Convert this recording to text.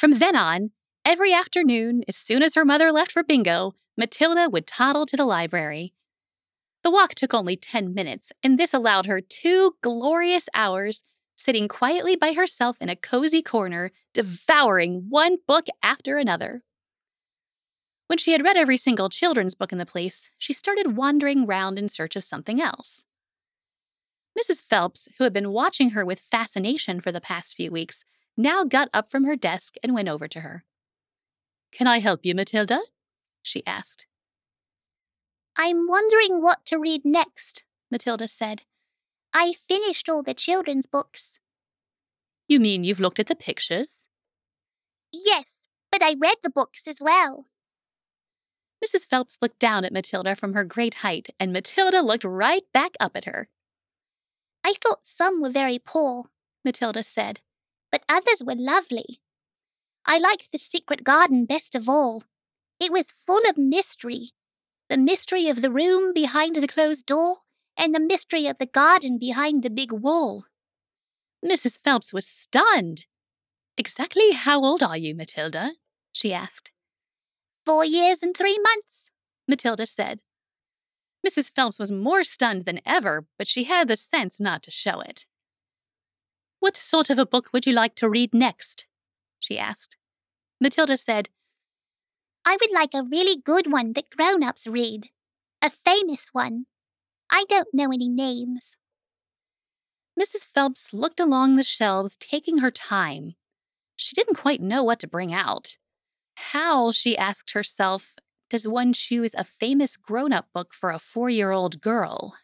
From then on, every afternoon, as soon as her mother left for bingo, Matilda would toddle to the library. The walk took only 10 minutes, and this allowed her 2 glorious hours sitting quietly by herself in a cozy corner, devouring one book after another. When she had read every single children's book in the place, she started wandering round in search of something else. Mrs. Phelps, who had been watching her with fascination for the past few weeks, now got up from her desk and went over to her. "Can I help you, Matilda?" she asked. "I'm wondering what to read next," Matilda said. "I finished all the children's books." "You mean you've looked at the pictures?" "Yes, but I read the books as well." Mrs. Phelps looked down at Matilda from her great height, and Matilda looked right back up at her. "I thought some were very poor," Matilda said, "but others were lovely. I liked The Secret Garden best of all. It was full of mystery. The mystery of the room behind the closed door, and the mystery of the garden behind the big wall." Mrs. Phelps was stunned. "Exactly how old are you, Matilda?" she asked. 4 years and 3 months, Matilda said. Mrs. Phelps was more stunned than ever, but she had the sense not to show it. "What sort of a book would you like to read next?" she asked. Matilda said, "I would like a really good one that grown-ups read. A famous one. I don't know any names." Mrs. Phelps looked along the shelves, taking her time. She didn't quite know what to bring out. How, she asked herself, does one choose a famous grown-up book for a 4-year-old girl?